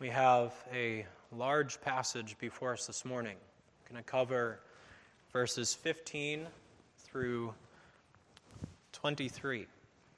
We have a large passage before us this morning. I'm going to cover verses 15 through 23.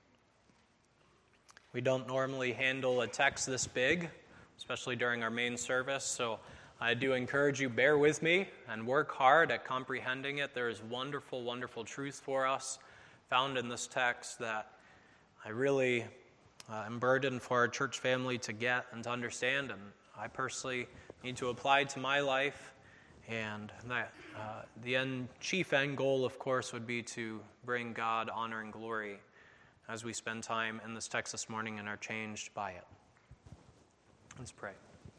We don't normally handle a text this big, especially during our main service, so I do encourage you, bear with me and work hard at comprehending it. There is wonderful, wonderful truth for us found in this text that I really am burdened for our church family to get and to understand, and I personally need to apply to my life. And that the chief end goal, of course, would be to bring God honor and glory as we spend time in this text this morning and are changed by it. Let's pray.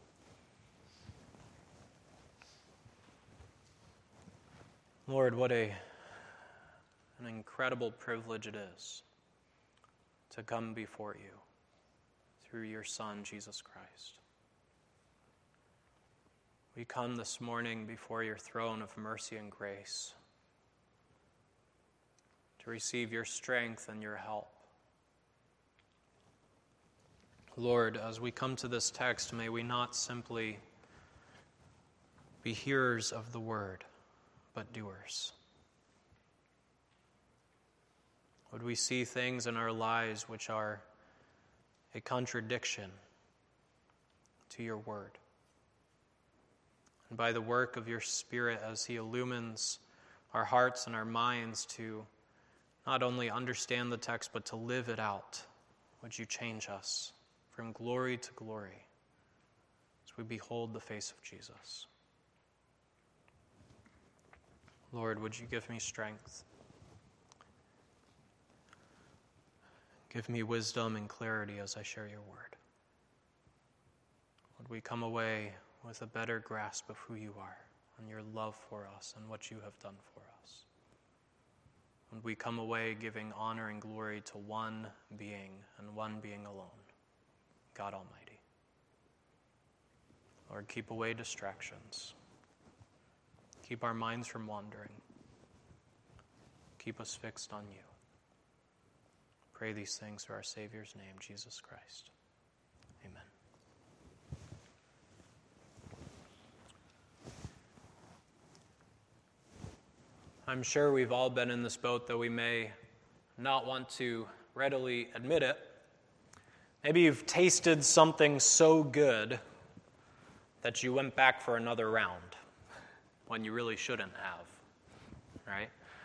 Lord, what an incredible privilege it is to come before you through your Son, Jesus Christ. We come this morning before your throne of mercy and grace to receive your strength and your help. Lord, as we come to this text, may we not simply be hearers of the word, but doers. Would we see things in our lives which are a contradiction to your word? And by the work of your Spirit, as he illumines our hearts and our minds to not only understand the text, but to live it out, would you change us from glory to glory as we behold the face of Jesus? Lord, would you give me strength? Give me wisdom and clarity as I share your word. Would we come away with a better grasp of who you are and your love for us and what you have done for us? Would we come away giving honor and glory to one being and one being alone, God Almighty? Lord, keep away distractions. Keep our minds from wandering. Keep us fixed on you. Pray these things through our Savior's name, Jesus Christ. Amen. I'm sure we've all been in this boat, though we may not want to readily admit it. Maybe you've tasted something so good that you went back for another round when you really shouldn't have, right?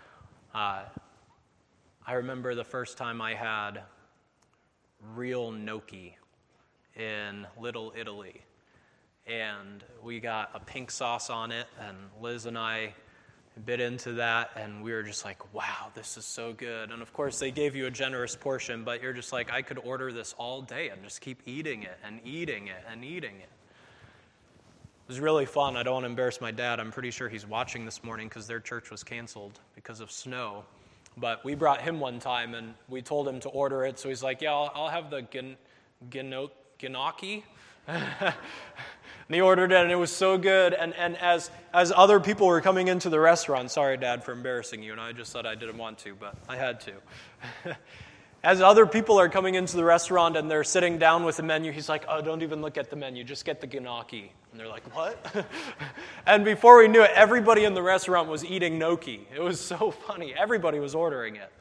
I remember the first time I had real gnocchi in Little Italy, and we got a pink sauce on it, and Liz and I bit into that, and we were just like, wow, this is so good. And of course, they gave you a generous portion, but you're just like, I could order this all day and just keep eating it and eating it and eating it. It was really fun. I don't want to embarrass my dad. I'm pretty sure he's watching this morning because their church was canceled because of snow. But we brought him one time, and we told him to order it. So he's like, yeah, I'll have the gnocchi. And he ordered it, and it was so good. And as other people were coming into the restaurant, sorry, Dad, for embarrassing you, and I just said I didn't want to, but I had to. As other people are coming into the restaurant and they're sitting down with the menu, he's like, oh, don't even look at the menu, just get the gnocchi. And they're like, what? And before we knew it, everybody in the restaurant was eating gnocchi. It was so funny. Everybody was ordering it.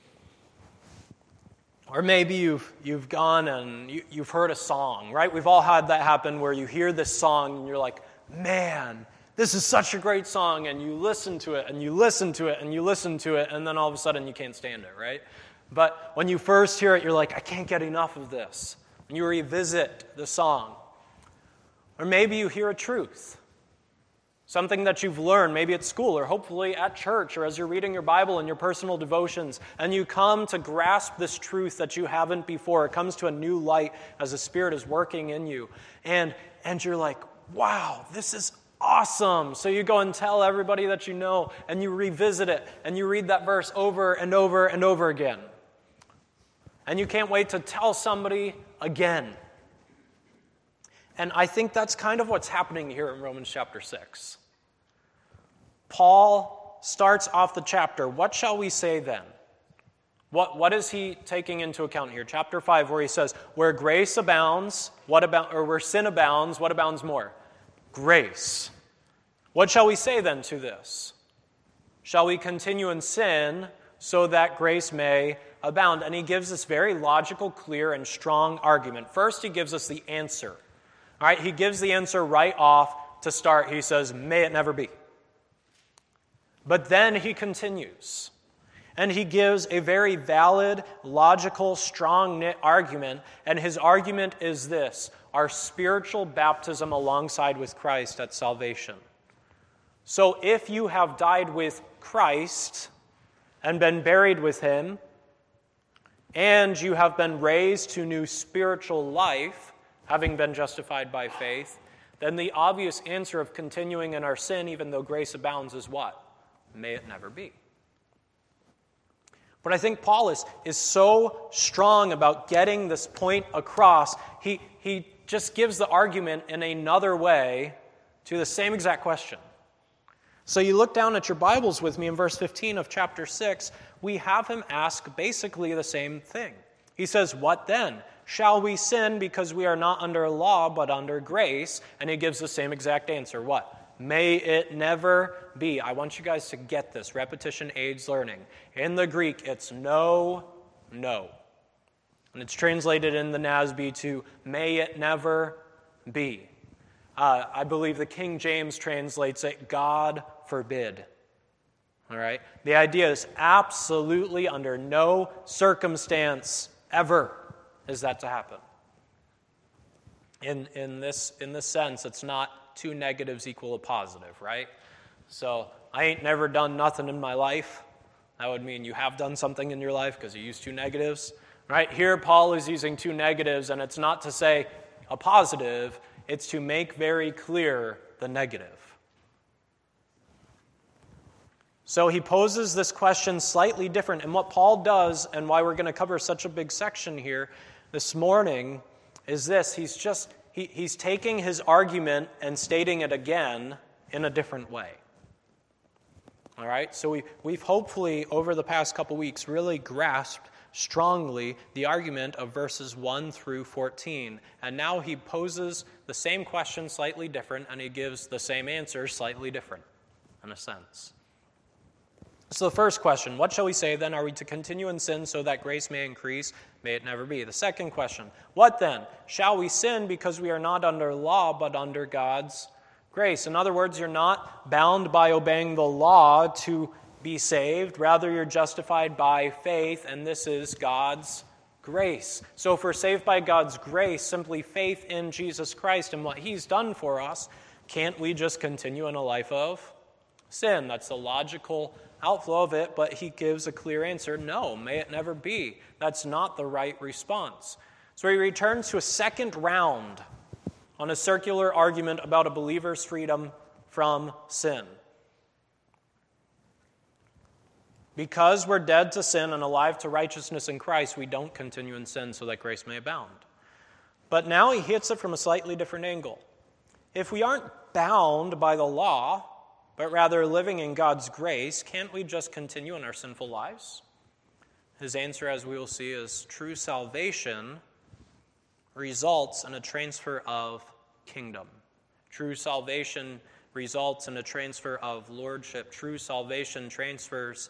Or maybe you've gone and you've heard a song, right? We've all had that happen where you hear this song and you're like, man, this is such a great song, and you listen to it and you listen to it and you listen to it, and then all of a sudden you can't stand it, right? But when you first hear it, you're like, I can't get enough of this. And you revisit the song. Or maybe you hear a truth, something that you've learned, maybe at school or hopefully at church or as you're reading your Bible and your personal devotions, and you come to grasp this truth that you haven't before. It comes to a new light as the Spirit is working in you. And you're like, wow, this is awesome. So you go and tell everybody that you know, and you revisit it, and you read that verse over and over and over again. And you can't wait to tell somebody again. And I think that's kind of what's happening here in Romans chapter 6. Paul starts off the chapter, what shall we say then? What is he taking into account here? Chapter 5, where he says, where grace abounds, where sin abounds, what abounds more? Grace. What shall we say then to this? Shall we continue in sin so that grace may abound? And he gives this very logical, clear, and strong argument. First, he gives us the answer. All right, he gives the answer right off to start. He says, may it never be. But then he continues. And he gives a very valid, logical, strong-knit argument. And his argument is this: our spiritual baptism alongside with Christ at salvation. So if you have died with Christ and been buried with him, and you have been raised to new spiritual life, having been justified by faith, then the obvious answer of continuing in our sin, even though grace abounds, is what? May it never be. But I think Paul is so strong about getting this point across, he just gives the argument in another way to the same exact question. So you look down at your Bibles with me in verse 15 of chapter 6, we have him ask basically the same thing. He says, what then? Shall we sin because we are not under law but under grace? And he gives the same exact answer. What? May it never be. I want you guys to get this. Repetition aids learning. In the Greek, it's no. And it's translated in the NASB to may it never be. I believe the King James translates it, God forbid. All right? The idea is absolutely under no circumstance ever is that to happen. In this sense, it's not two negatives equal a positive, right? So I ain't never done nothing in my life. That would mean you have done something in your life because you used two negatives, right? Here Paul is using two negatives, and it's not to say a positive, it's to make very clear the negative. So he poses this question slightly different, and what Paul does, and why we're going to cover such a big section here this morning, is this. He's taking his argument and stating it again in a different way. All right? So we've hopefully, over the past couple weeks, really grasped strongly the argument of verses 1 through 14. And now he poses the same question slightly different, and he gives the same answer slightly different, in a sense. So the first question, what shall we say then? Are we to continue in sin so that grace may increase? May it never be. The second question, what then? Shall we sin because we are not under law but under God's grace? In other words, you're not bound by obeying the law to be saved. Rather, you're justified by faith, and this is God's grace. So if we're saved by God's grace, simply faith in Jesus Christ and what he's done for us, can't we just continue in a life of sin? That's the logical outflow of it, but he gives a clear answer. No, may it never be. That's not the right response. So he returns to a second round on a circular argument about a believer's freedom from sin. Because we're dead to sin and alive to righteousness in Christ, we don't continue in sin so that grace may abound. But now he hits it from a slightly different angle. If we aren't bound by the law, but rather living in God's grace, can't we just continue in our sinful lives? His answer, as we will see, is true salvation results in a transfer of kingdom. True salvation results in a transfer of lordship. True salvation transfers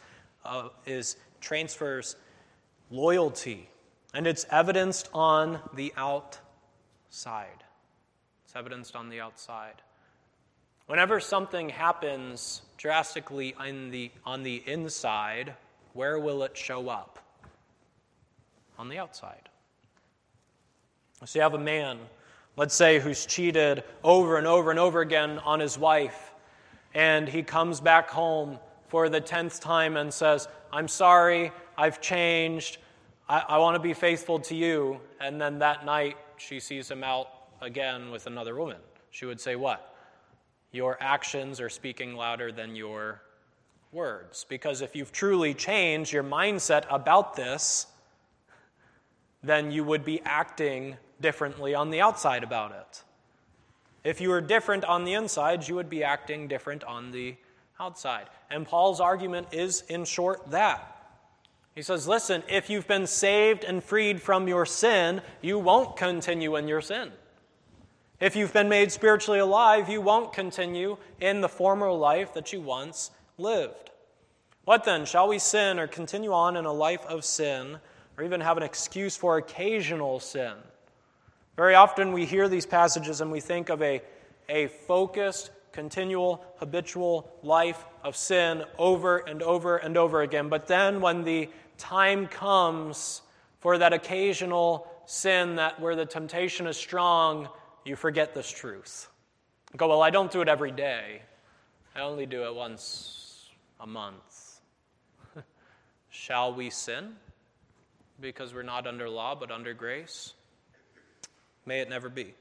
loyalty, and it's evidenced on the outside. It's evidenced on the outside. Whenever something happens drastically on the inside, where will it show up? On the outside. So you have a man, let's say, who's cheated over and over and over again on his wife, and he comes back home for the 10th time and says, I'm sorry, I've changed, I want to be faithful to you. And then that night, she sees him out again with another woman. She would say what? Your actions are speaking louder than your words. Because if you've truly changed your mindset about this, then you would be acting differently on the outside about it. If you were different on the inside, you would be acting different on the outside. And Paul's argument is, in short, that. He says, listen, if you've been saved and freed from your sin, you won't continue in your sin. If you've been made spiritually alive, you won't continue in the former life that you once lived. What then? Shall we sin or continue on in a life of sin, or even have an excuse for occasional sin? Very often we hear these passages and we think of a focused, continual, habitual life of sin over and over and over again. But then when the time comes for that occasional sin where the temptation is strong, you forget this truth. You go, well, I don't do it every day. I only do it once a month. Shall we sin because we're not under law but under grace? May it never be.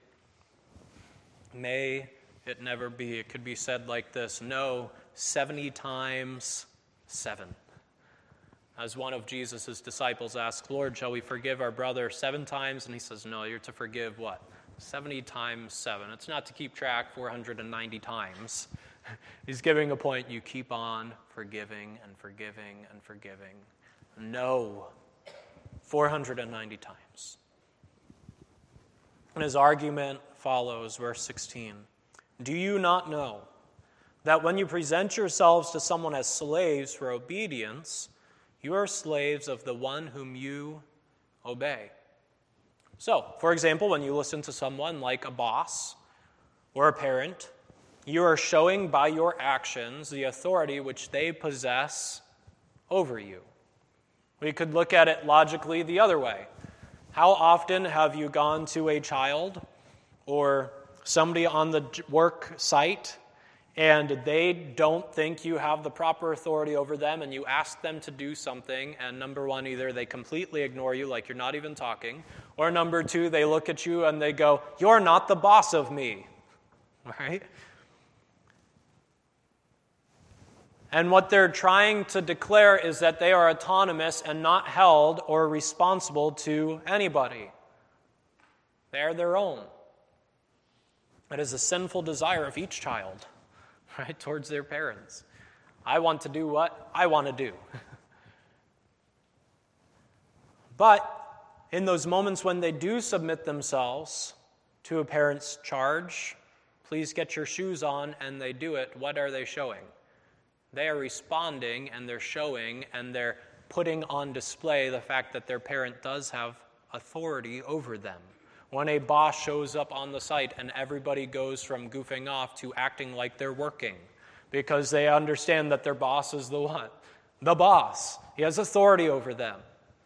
May it never be. It could be said like this: no, 70 times 7. As one of Jesus' disciples asked, Lord, shall we forgive our brother 7 times? And he says, no, you're to forgive what? 70 times 7. It's not to keep track 490 times. He's giving a point. You keep on forgiving and forgiving and forgiving. No, 490 times. And his argument follows, verse 16. Do you not know that when you present yourselves to someone as slaves for obedience, you are slaves of the one whom you obey? So, for example, when you listen to someone like a boss or a parent, you are showing by your actions the authority which they possess over you. We could look at it logically the other way. How often have you gone to a child or somebody on the work site and they don't think you have the proper authority over them, and you ask them to do something, and number one, either they completely ignore you like you're not even talking, or number two, they look at you and they go, you're not the boss of me, right? And what they're trying to declare is that they are autonomous and not held or responsible to anybody. They are their own. It is a sinful desire of each child, right, towards their parents. I want to do what I want to do. But in those moments when they do submit themselves to a parent's charge, please get your shoes on, and they do it, what are they showing? They are responding, and they're showing, and they're putting on display the fact that their parent does have authority over them. When a boss shows up on the site and everybody goes from goofing off to acting like they're working because they understand that their boss is the what? The boss. He has authority over them.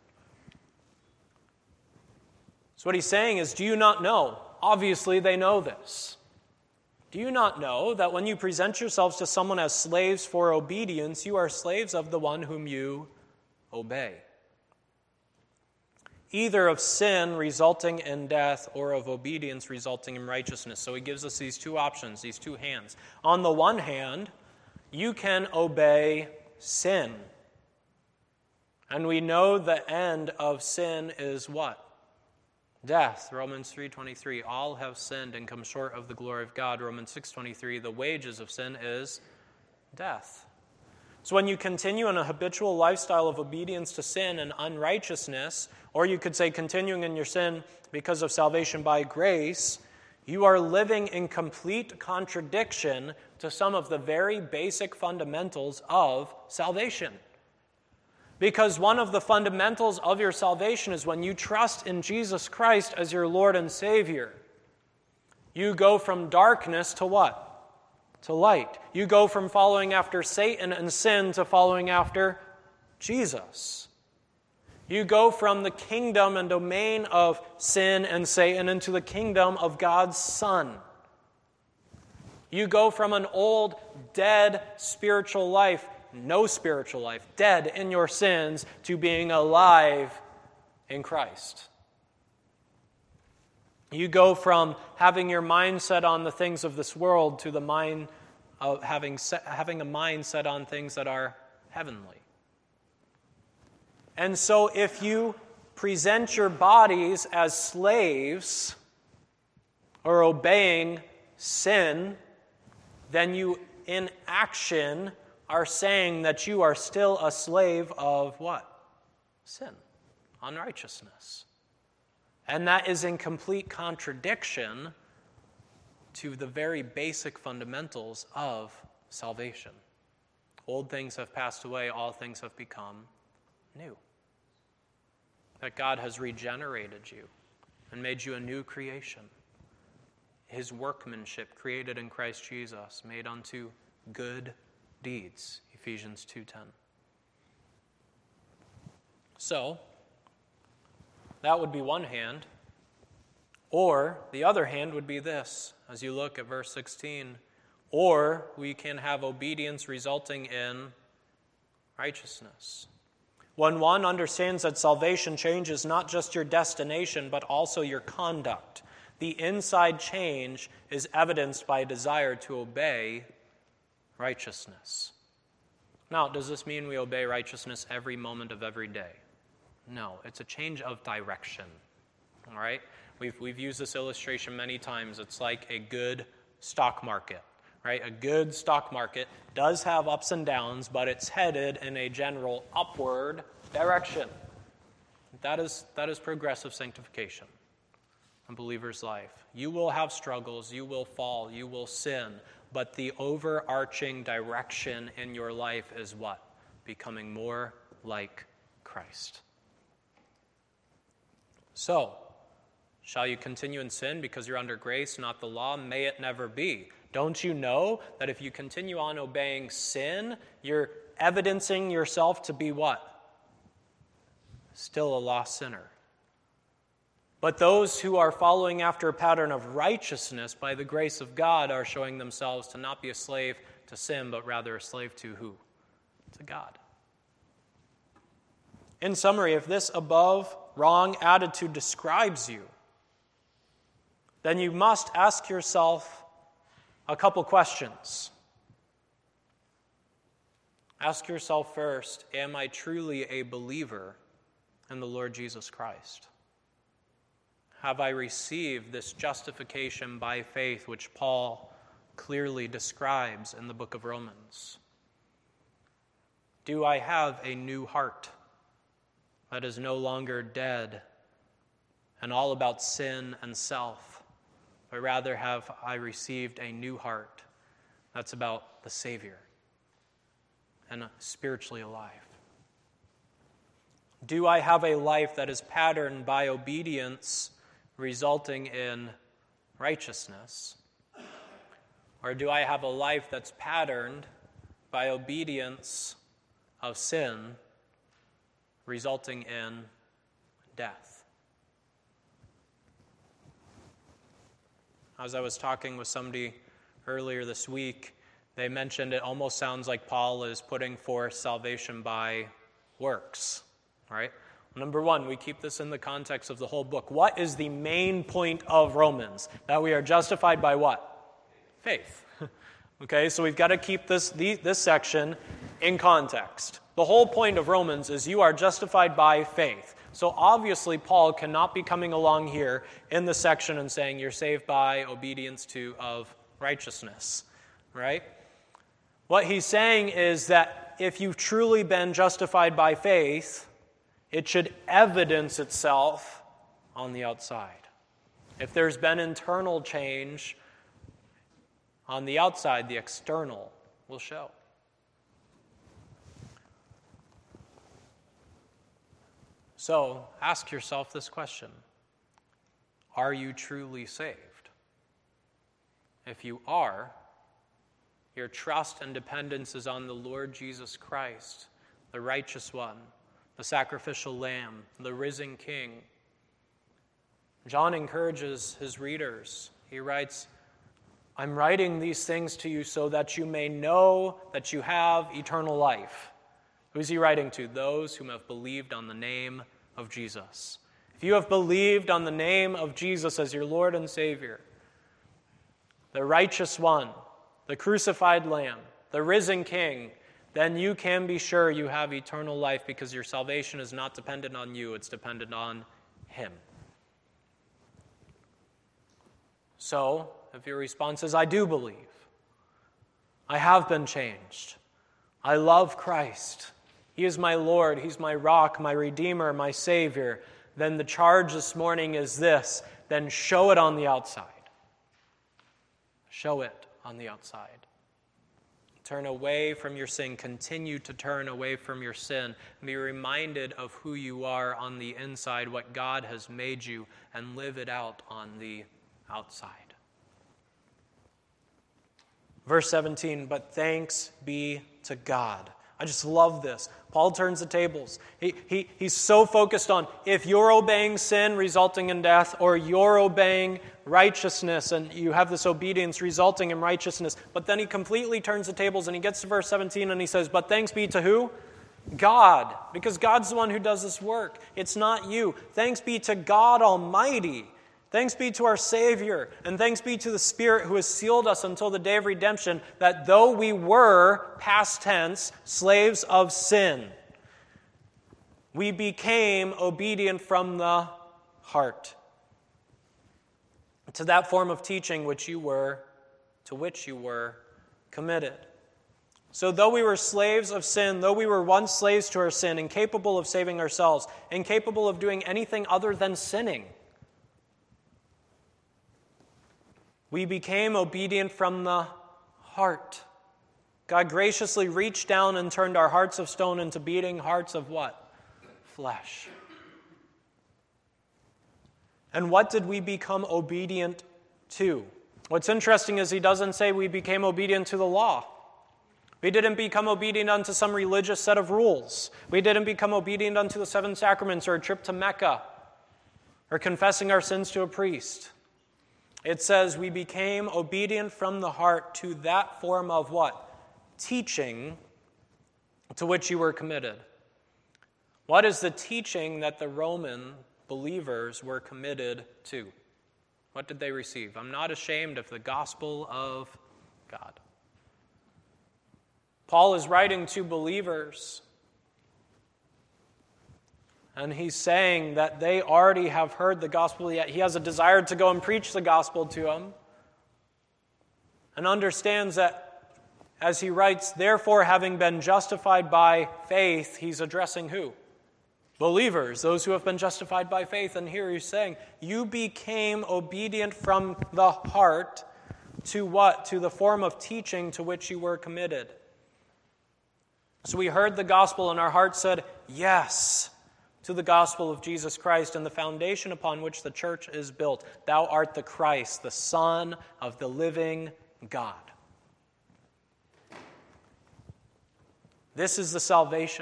So what he's saying is, do you not know? Obviously they know this. Do you not know that when you present yourselves to someone as slaves for obedience, you are slaves of the one whom you obey? Either of sin resulting in death or of obedience resulting in righteousness. So he gives us these two options, these two hands. On the one hand, you can obey sin. And we know the end of sin is what? Death. Romans 3:23, all have sinned and come short of the glory of God. Romans 6:23, the wages of sin is death. So when you continue in a habitual lifestyle of obedience to sin and unrighteousness, or you could say continuing in your sin because of salvation by grace, you are living in complete contradiction to some of the very basic fundamentals of salvation. Because one of the fundamentals of your salvation is when you trust in Jesus Christ as your Lord and Savior, you go from darkness to what? To light. You go from following after Satan and sin to following after Jesus. You go from the kingdom and domain of sin and Satan into the kingdom of God's Son. You go from an old, dead spiritual life, no spiritual life, dead in your sins, to being alive in Christ. You go from having your mind set on the things of this world to the mind of having a mind set on things that are heavenly. And so if you present your bodies as slaves or obeying sin, then you, in action, are saying that you are still a slave of what? sin, unrighteousness. And that is in complete contradiction to the very basic fundamentals of salvation. Old things have passed away, all things have become new. That God has regenerated you and made you a new creation. His workmanship created in Christ Jesus, made unto good deeds, Ephesians 2:10. So, that would be one hand. Or the other hand would be this, as you look at verse 16. Or we can have obedience resulting in righteousness. When one understands that salvation changes not just your destination, but also your conduct, the inside change is evidenced by a desire to obey righteousness. Now, does this mean we obey righteousness every moment of every day? No, it's a change of direction. All right? We've used this illustration many times. It's like a good stock market, right? A good stock market does have ups and downs, but it's headed in a general upward direction. That is progressive sanctification, a believer's life. You will have struggles, you will fall, you will sin, but the overarching direction in your life is what? Becoming more like Christ. So, shall you continue in sin because you're under grace, not the law? May it never be. Don't you know that if you continue on obeying sin, you're evidencing yourself to be what? Still a lost sinner. But those who are following after a pattern of righteousness by the grace of God are showing themselves to not be a slave to sin, but rather a slave to who? To God. In summary, if this above wrong attitude describes you, then you must ask yourself a couple questions. Ask yourself first, am I truly a believer in the Lord Jesus Christ? Have I received this justification by faith, which Paul clearly describes in the book of Romans? Do I have a new heart that is no longer dead and all about sin and self, but rather have I received a new heart that's about the Savior and spiritually alive? Do I have a life that is patterned by obedience resulting in righteousness? Or do I have a life that's patterned by obedience of sin resulting in death? As I was talking with somebody earlier this week, they mentioned it almost sounds like Paul is putting forth salvation by works, right? Number one, we keep this in the context of the whole book. What is the main point of Romans? That we are justified by what? Faith. Okay, so we've got to keep this section in context. The whole point of Romans is you are justified by faith. So obviously Paul cannot be coming along here in the section and saying you're saved by obedience of righteousness, right? What he's saying is that if you've truly been justified by faith, it should evidence itself on the outside. If there's been internal change on the outside, the external will show. So, ask yourself this question. Are you truly saved? If you are, your trust and dependence is on the Lord Jesus Christ, the righteous one, the sacrificial lamb, the risen king. John encourages his readers. He writes, I'm writing these things to you so that you may know that you have eternal life. Who's he writing to? Those whom have believed on the name of Jesus. If you have believed on the name of Jesus as your Lord and Savior, the righteous one, the crucified lamb, the risen king, then you can be sure you have eternal life because your salvation is not dependent on you, it's dependent on him. So, if your response is, I do believe, I have been changed, I love Christ, He is my Lord, He's my rock, my Redeemer, my Savior, then the charge this morning is this: then show it on the outside. Show it on the outside. Turn away from your sin. Continue to turn away from your sin. Be reminded of who you are on the inside, what God has made you, and live it out on the outside. Verse 17, but thanks be to God. I just love this. Paul turns the tables. He's so focused on if you're obeying sin resulting in death, or you're obeying righteousness and you have this obedience resulting in righteousness. But then he completely turns the tables and he gets to verse 17 and he says, but thanks be to who? God. Because God's the one who does this work. It's not you. Thanks be to God Almighty. Thanks be to our Savior, and thanks be to the Spirit who has sealed us until the day of redemption, that though we were, past tense, slaves of sin, we became obedient from the heart to that form of teaching to which you were committed. So though we were slaves of sin, though we were once slaves to our sin, incapable of saving ourselves, incapable of doing anything other than sinning, we became obedient from the heart. God graciously reached down and turned our hearts of stone into beating hearts of what? Flesh. And what did we become obedient to? What's interesting is he doesn't say we became obedient to the law. We didn't become obedient unto some religious set of rules. We didn't become obedient unto the 7 sacraments or a trip to Mecca or confessing our sins to a priest. It says we became obedient from the heart to that form of what? Teaching to which you were committed. What is the teaching that the Roman believers were committed to? What did they receive? I'm not ashamed of the gospel of God. Paul is writing to believers, and he's saying that they already have heard the gospel, yet he has a desire to go and preach the gospel to them, and understands that, as he writes, therefore, having been justified by faith, he's addressing who? Believers, those who have been justified by faith. And here he's saying, you became obedient from the heart to what? To the form of teaching to which you were committed. So we heard the gospel and our heart said, yes, to the gospel of Jesus Christ and the foundation upon which the church is built. Thou art the Christ, the Son of the living God. This is the salvation.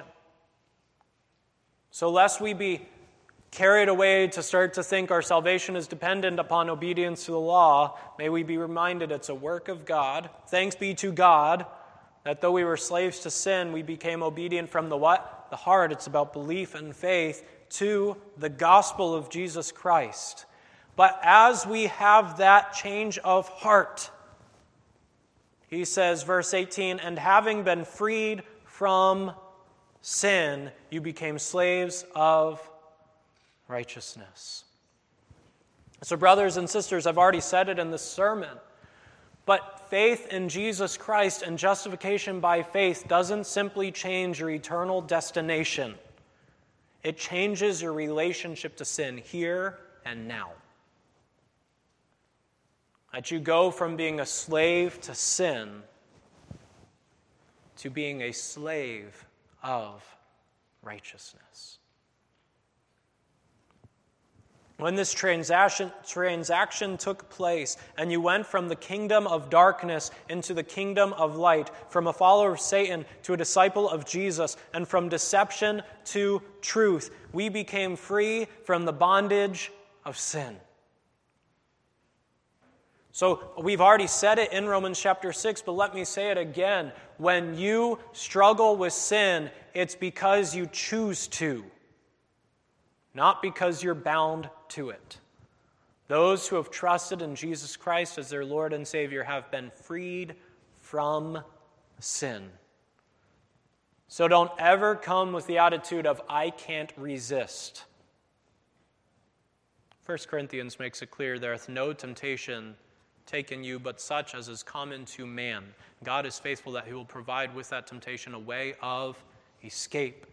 So lest we be carried away to start to think our salvation is dependent upon obedience to the law, may we be reminded it's a work of God. Thanks be to God that though we were slaves to sin, we became obedient from the what? The heart. It's about belief and faith to the gospel of Jesus Christ. But as we have that change of heart, he says, verse 18, and having been freed from sin, you became slaves of righteousness. So brothers and sisters, I've already said it in this sermon, but faith in Jesus Christ and justification by faith doesn't simply change your eternal destination. It changes your relationship to sin here and now. That you go from being a slave to sin to being a slave of righteousness. When this transaction took place, and you went from the kingdom of darkness into the kingdom of light, from a follower of Satan to a disciple of Jesus, and from deception to truth, we became free from the bondage of sin. So we've already said it in Romans chapter 6, but let me say it again. When you struggle with sin, it's because you choose to, not because you're bound to it. Those who have trusted in Jesus Christ as their Lord and Savior have been freed from sin. So don't ever come with the attitude of, I can't resist. 1 Corinthians makes it clear, there hath no temptation taken you, but such as is common to man. God is faithful that he will provide with that temptation a way of escape.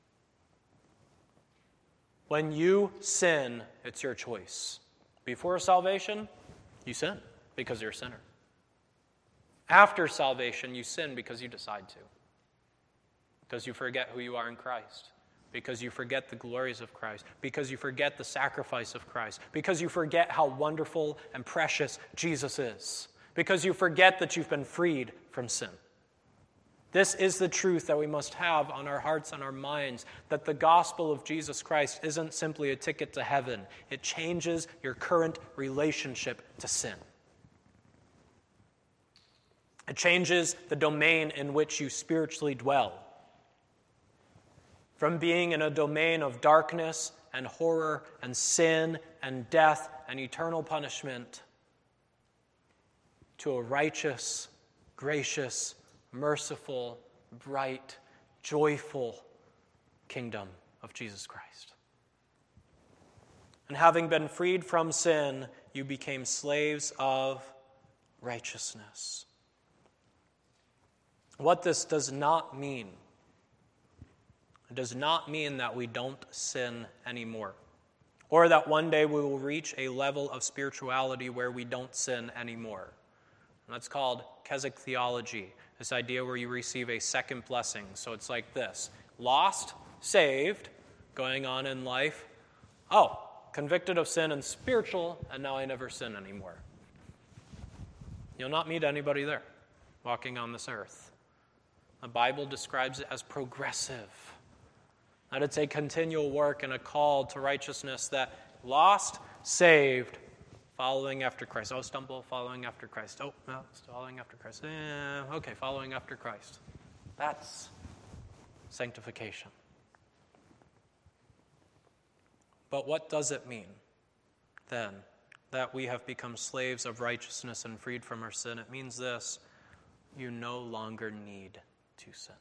When you sin, it's your choice. Before salvation, you sin because you're a sinner. After salvation, you sin because you decide to. Because you forget who you are in Christ. Because you forget the glories of Christ. Because you forget the sacrifice of Christ. Because you forget how wonderful and precious Jesus is. Because you forget that you've been freed from sin. This is the truth that we must have on our hearts and our minds, that the gospel of Jesus Christ isn't simply a ticket to heaven. It changes your current relationship to sin. It changes the domain in which you spiritually dwell. From being in a domain of darkness and horror and sin and death and eternal punishment to a righteous, gracious, merciful, bright, joyful kingdom of Jesus Christ. And having been freed from sin, you became slaves of righteousness. What this does not mean, it does not mean that we don't sin anymore, or that one day we will reach a level of spirituality where we don't sin anymore. And that's called Keswick theology, this idea where you receive a second blessing. So it's like this: lost, saved, going on in life. Oh, convicted of sin and spiritual, and now I never sin anymore. You'll not meet anybody there walking on this earth. The Bible describes it as progressive, that it's a continual work and a call to righteousness, that lost, saved, following after Christ. Oh, stumble, following after Christ. Oh, no, following after Christ. Okay, following after Christ. That's sanctification. But what does it mean, then, that we have become slaves of righteousness and freed from our sin? It means this: you no longer need to sin.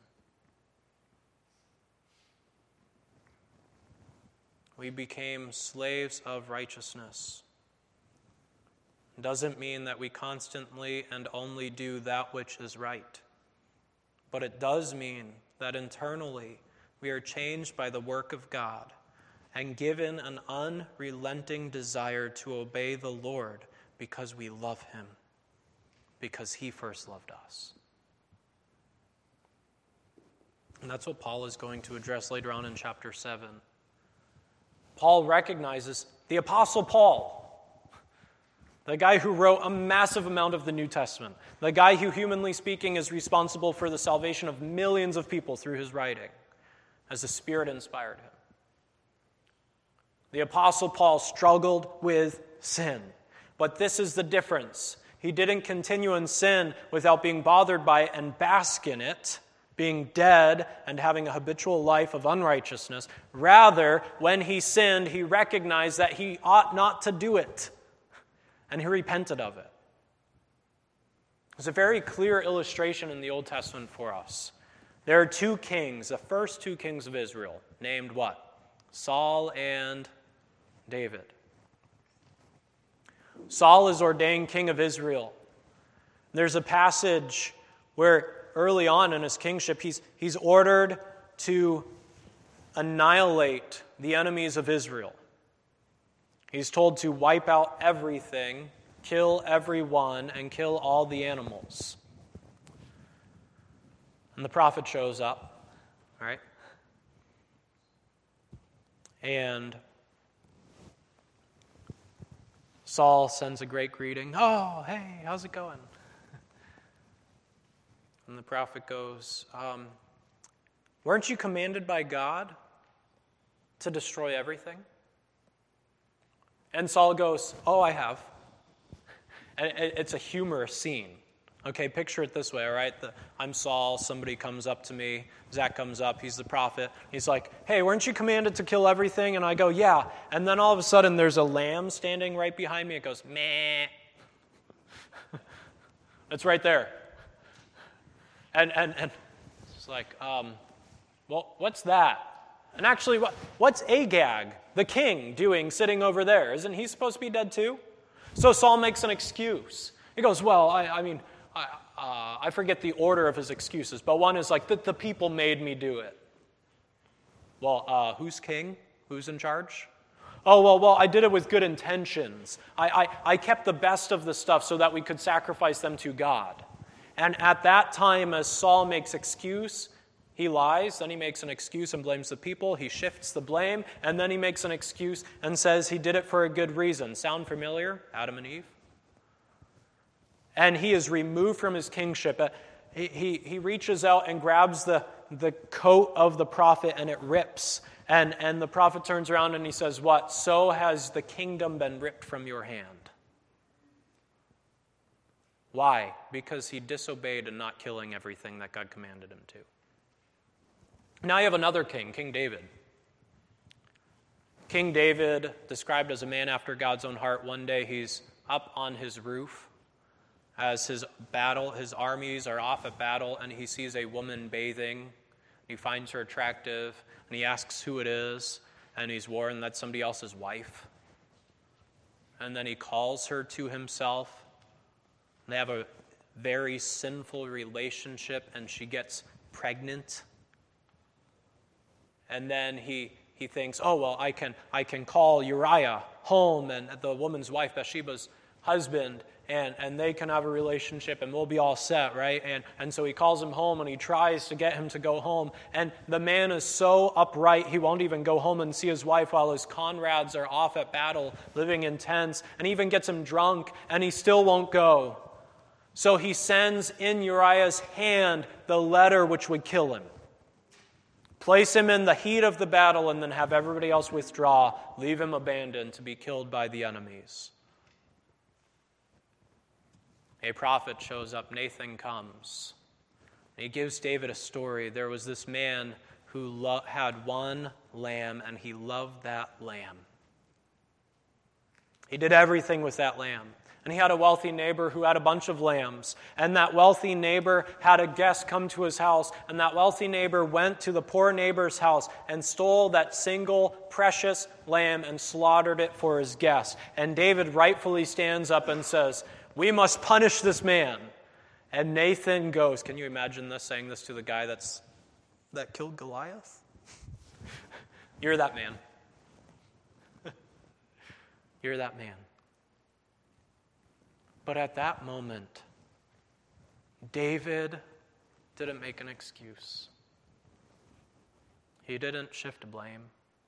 We became slaves of righteousness. Doesn't mean that we constantly and only do that which is right. But it does mean that internally we are changed by the work of God and given an unrelenting desire to obey the Lord because we love Him, because He first loved us. And that's what Paul is going to address later on in chapter 7. Paul recognizes the Apostle Paul, the guy who wrote a massive amount of the New Testament, the guy who, humanly speaking, is responsible for the salvation of millions of people through his writing, as the Spirit inspired him. The Apostle Paul struggled with sin, but this is the difference. He didn't continue in sin without being bothered by it and bask in it, being dead and having a habitual life of unrighteousness. Rather, when he sinned, he recognized that he ought not to do it, and he repented of it. There's a very clear illustration in the Old Testament for us. There are two kings, the first two kings of Israel, named what? Saul and David. Saul is ordained king of Israel. There's a passage where early on in his kingship, he's ordered to annihilate the enemies of Israel. He's told to wipe out everything, kill everyone, and kill all the animals. And the prophet shows up, right? And Saul sends a great greeting. Oh, hey, how's it going? And the prophet goes, weren't you commanded by God to destroy everything? And Saul goes, oh, I have. And it's a humorous scene. Okay, picture it this way, all right? I'm Saul, somebody comes up to me, Zach comes up, he's the prophet. He's like, hey, weren't you commanded to kill everything? And I go, yeah. And then all of a sudden there's a lamb standing right behind me. It goes, meh. It's right there. And it's like, well, what's that? And actually, what's Agag, the king, doing sitting over there? Isn't he supposed to be dead too? So Saul makes an excuse. He goes, well, I forget the order of his excuses, but one is like, the people made me do it. Well, who's king? Who's in charge? Oh, well, I did it with good intentions. I kept the best of the stuff so that we could sacrifice them to God. And at that time, as Saul makes excuse, he lies, then he makes an excuse and blames the people. He shifts the blame, and then he makes an excuse and says he did it for a good reason. Sound familiar? Adam and Eve? And he is removed from his kingship. He reaches out and grabs the coat of the prophet, and it rips. And the prophet turns around and he says, what? So has the kingdom been ripped from your hand. Why? Because he disobeyed in not killing everything that God commanded him to. Now you have another king, King David. King David, described as a man after God's own heart, one day he's up on his roof as his armies are off at battle, and he sees a woman bathing. He finds her attractive, and he asks who it is, and he's warned that's somebody else's wife. And then he calls her to himself. They have a very sinful relationship, and she gets pregnant. And then he thinks, oh, well, I can call Uriah home, and the woman's wife, Bathsheba's husband, and they can have a relationship, and we'll be all set, right? And so he calls him home, and he tries to get him to go home. And the man is so upright, he won't even go home and see his wife while his comrades are off at battle, living in tents, and even gets him drunk, and he still won't go. So he sends in Uriah's hand the letter which would kill him. Place him in the heat of the battle, and then have everybody else withdraw. Leave him abandoned to be killed by the enemies. A prophet shows up. Nathan comes. He gives David a story. There was this man who had one lamb, and he loved that lamb. He did everything with that lamb. And he had a wealthy neighbor who had a bunch of lambs. And that wealthy neighbor had a guest come to his house. And that wealthy neighbor went to the poor neighbor's house and stole that single precious lamb and slaughtered it for his guest. And David rightfully stands up and says, we must punish this man. And Nathan goes, can you imagine this, saying this to the guy that killed Goliath? You're that man. You're that man. But at that moment, David didn't make an excuse. He didn't shift blame.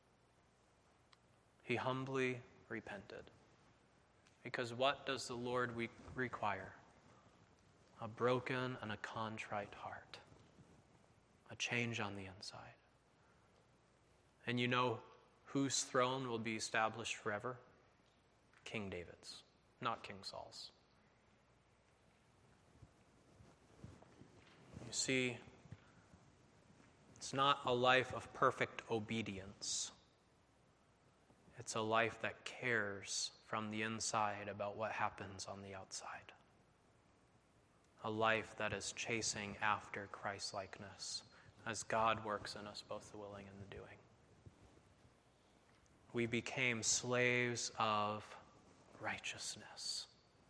He humbly repented. Because what does the Lord require? A broken and a contrite heart. A change on the inside. And you know whose throne will be established forever? King David's, not King Saul's. You see, it's not a life of perfect obedience. It's a life that cares from the inside about what happens on the outside. A life that is chasing after Christ-likeness as God works in us both the willing and the doing. We became slaves of righteousness.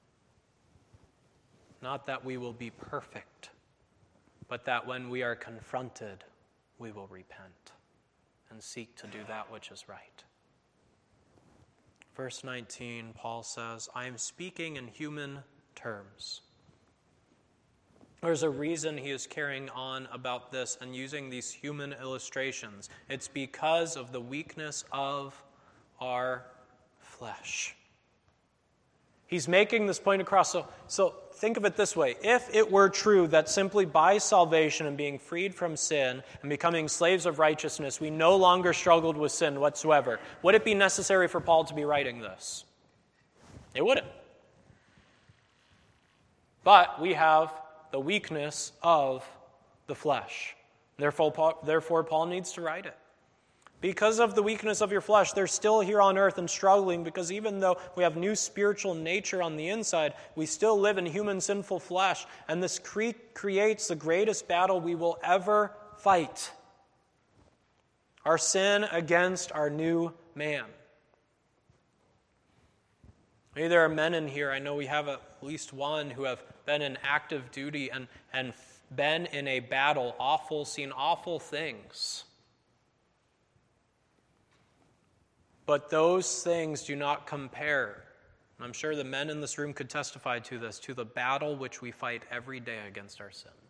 Not that we will be perfect, but that when we are confronted, we will repent and seek to do that which is right. Verse 19, Paul says, I am speaking in human terms. There's a reason he is carrying on about this and using these human illustrations. It's because of the weakness of our flesh. He's making this point across. So think of it this way. If it were true that simply by salvation and being freed from sin and becoming slaves of righteousness, we no longer struggled with sin whatsoever, would it be necessary for Paul to be writing this? It wouldn't. But we have the weakness of the flesh. Therefore, Paul needs to write it. Because of the weakness of your flesh, they're still here on earth and struggling, because even though we have new spiritual nature on the inside, we still live in human sinful flesh, and this creates the greatest battle we will ever fight. Our sin against our new man. Maybe there are men in here, I know we have at least one, who have been in active duty and been in a battle, seen awful things. But those things do not compare. I'm sure the men in this room could testify to this, to the battle which we fight every day against our sin.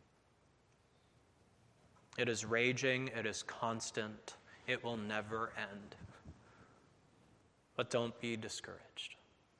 It is raging, it is constant, it will never end. But don't be discouraged.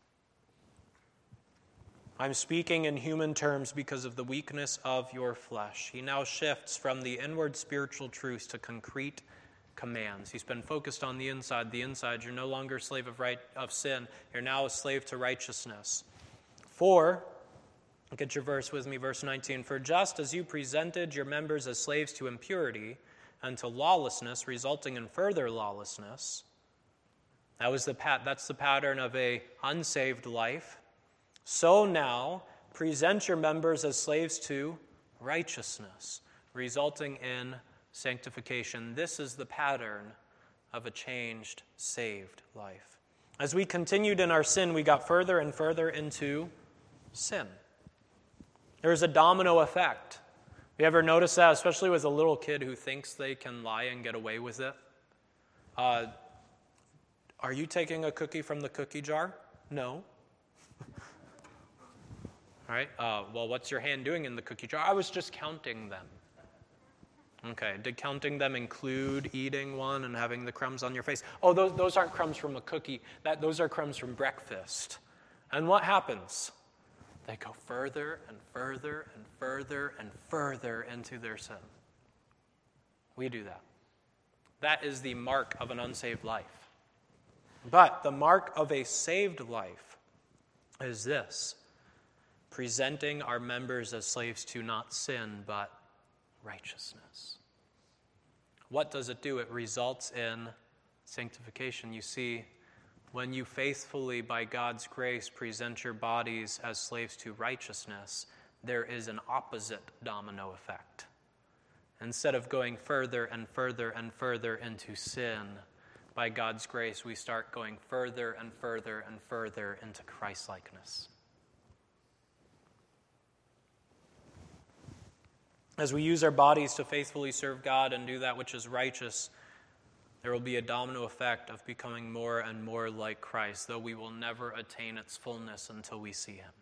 I'm speaking in human terms because of the weakness of your flesh. He now shifts from the inward spiritual truths to concrete commands. He's been focused on the inside. The inside, you're no longer a slave of sin. You're now a slave to righteousness. For, look at your verse with me, verse 19. For just as you presented your members as slaves to impurity and to lawlessness, resulting in further lawlessness, that's the pattern of a unsaved life. So now, present your members as slaves to righteousness, resulting in sanctification. This is the pattern of a changed, saved life. As we continued in our sin, we got further and further into sin. There's a domino effect. You ever notice that, especially with a little kid who thinks they can lie and get away with it? Are you taking a cookie from the cookie jar? No. All right, well, what's your hand doing in the cookie jar? I was just counting them. Okay, did counting them include eating one and having the crumbs on your face? Oh, those aren't crumbs from a cookie. Those are crumbs from breakfast. And what happens? They go further and further and further and further into their sin. We do that. That is the mark of an unsaved life. But the mark of a saved life is this: presenting our members as slaves to not sin, but righteousness. What does it do? It results in sanctification. You see, when you faithfully, by God's grace, present your bodies as slaves to righteousness, there is an opposite domino effect. Instead of going further and further and further into sin, by God's grace, we start going further and further and further into Christ-likeness. As we use our bodies to faithfully serve God and do that which is righteous, there will be a domino effect of becoming more and more like Christ, though we will never attain its fullness until we see Him.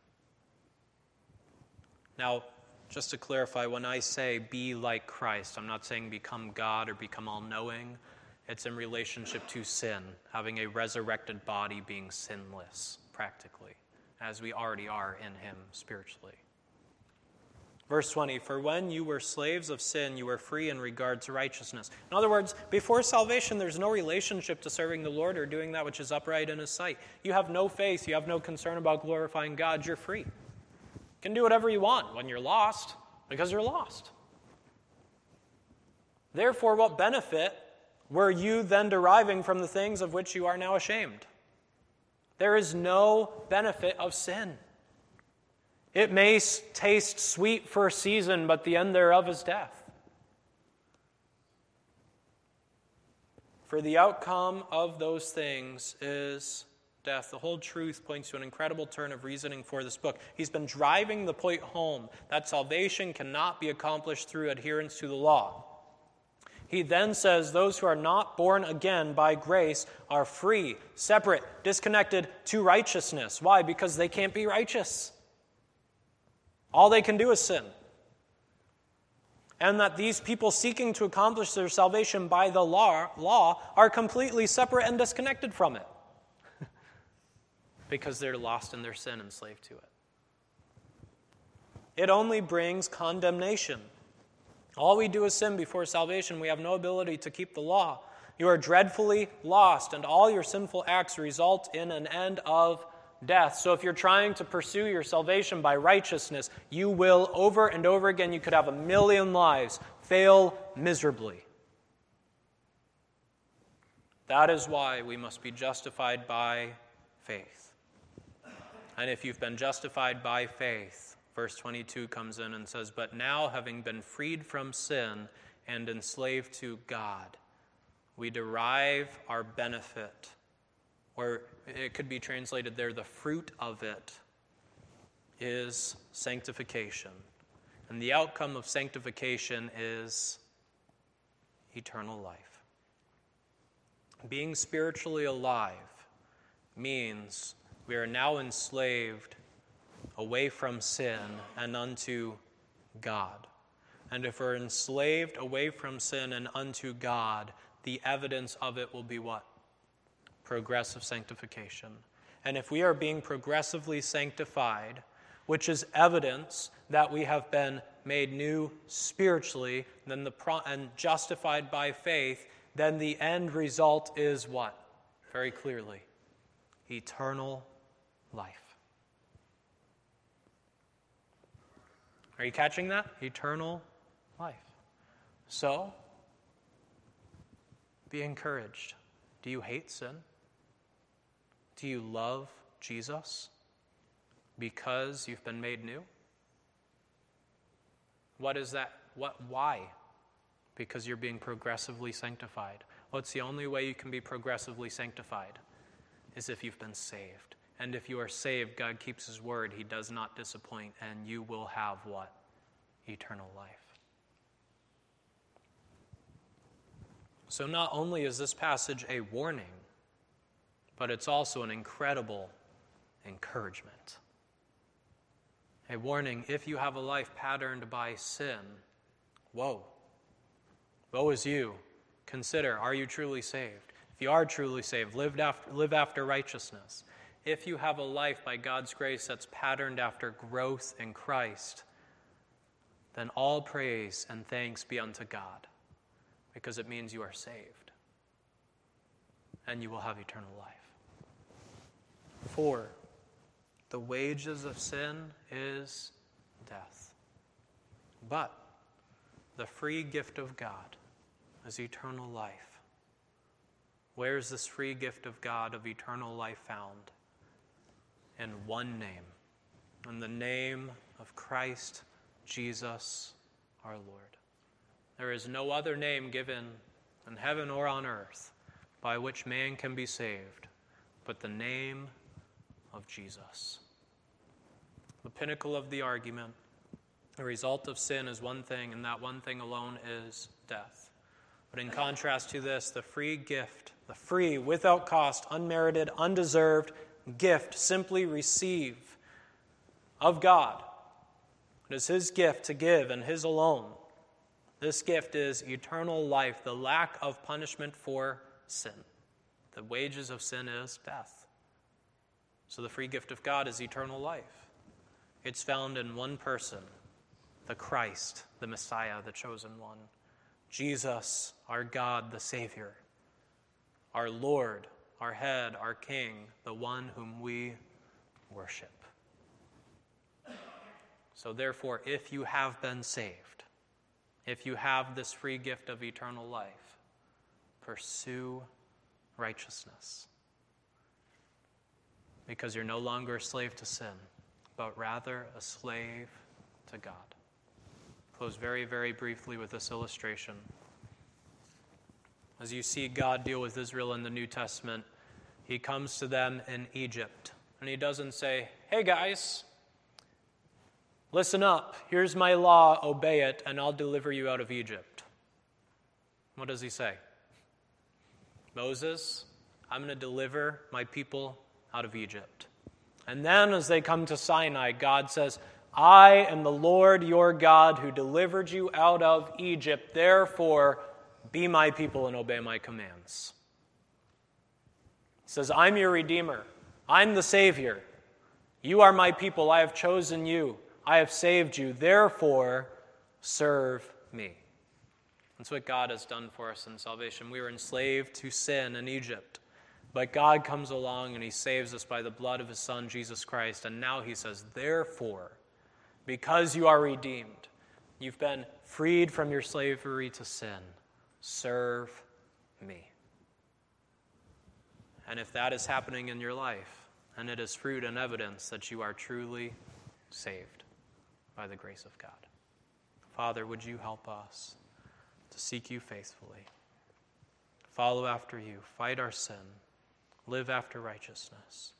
Now, just to clarify, when I say be like Christ, I'm not saying become God or become all-knowing. It's in relationship to sin, having a resurrected body, being sinless, practically, as we already are in Him spiritually. Verse 20, for when you were slaves of sin, you were free in regard to righteousness. In other words, before salvation, there's no relationship to serving the Lord or doing that which is upright in His sight. You have no faith. You have no concern about glorifying God. You're free. You can do whatever you want when you're lost, because you're lost. Therefore, what benefit were you then deriving from the things of which you are now ashamed? There is no benefit of sin. It may taste sweet for a season, but the end thereof is death. For the outcome of those things is death. The whole truth points to an incredible turn of reasoning for this book. He's been driving the point home that salvation cannot be accomplished through adherence to the law. He then says those who are not born again by grace are free, separate, disconnected to righteousness. Why? Because they can't be righteous. All they can do is sin. And that these people seeking to accomplish their salvation by the law are completely separate and disconnected from it. Because they're lost in their sin, enslaved to it. It only brings condemnation. All we do is sin before salvation. We have no ability to keep the law. You are dreadfully lost, and all your sinful acts result in an end of death. So if you're trying to pursue your salvation by righteousness, you will over and over again, you could have 1,000,000 lives, fail miserably. That is why we must be justified by faith. And if you've been justified by faith, verse 22 comes in and says, but now having been freed from sin and enslaved to God, we derive our benefit, or it could be translated there, the fruit of it is sanctification. And the outcome of sanctification is eternal life. Being spiritually alive means we are now enslaved away from sin and unto God. And if we're enslaved away from sin and unto God, the evidence of it will be what? Progressive sanctification. And if we are being progressively sanctified, which is evidence that we have been made new spiritually and justified by faith, then the end result is what? Very clearly, eternal life. Are you catching that? Eternal life. So, be encouraged. Do you hate sin? Do you love Jesus because you've been made new? What is that? Why? Because you're being progressively sanctified. Well, it's the only way you can be progressively sanctified is if you've been saved. And if you are saved, God keeps his word. He does not disappoint, and you will have what? Eternal life. So not only is this passage a warning, but it's also an incredible encouragement. A warning, if you have a life patterned by sin, woe. Woe is you. Consider, are you truly saved? If you are truly saved, live after righteousness. If you have a life by God's grace that's patterned after growth in Christ, then all praise and thanks be unto God, because it means you are saved, and you will have eternal life. 4, the wages of sin is death. But the free gift of God is eternal life. Where is this free gift of God of eternal life found? In one name, in the name of Christ Jesus our Lord. There is no other name given in heaven or on earth by which man can be saved but the name of Jesus. The pinnacle of the argument, the result of sin is one thing, and that one thing alone is death. But in contrast to this, the free gift, the free, without cost, unmerited, undeserved gift simply receive of God. It is his gift to give and his alone. This gift is eternal life, the lack of punishment for sin. The wages of sin is death. So the free gift of God is eternal life. It's found in one person, the Christ, the Messiah, the chosen one. Jesus, our God, the Savior. Our Lord, our head, our King, the one whom we worship. So therefore, if you have been saved, if you have this free gift of eternal life, pursue righteousness. Because you're no longer a slave to sin, but rather a slave to God. Close very, very briefly with this illustration. As you see God deal with Israel in the New Testament, he comes to them in Egypt. And he doesn't say, hey guys, listen up, here's my law, obey it, and I'll deliver you out of Egypt. What does he say? Moses, I'm going to deliver my people out of Egypt. And then as they come to Sinai, God says, I am the Lord your God who delivered you out of Egypt. Therefore, be my people and obey my commands. He says, I'm your Redeemer. I'm the Savior. You are my people. I have chosen you. I have saved you. Therefore, serve me. That's what God has done for us in salvation. We were enslaved to sin in Egypt. But God comes along and he saves us by the blood of his Son, Jesus Christ. And now he says, therefore, because you are redeemed, you've been freed from your slavery to sin, serve me. And if that is happening in your life, then it is fruit and evidence that you are truly saved by the grace of God. Father, would you help us to seek you faithfully, follow after you, fight our sin, live after righteousness.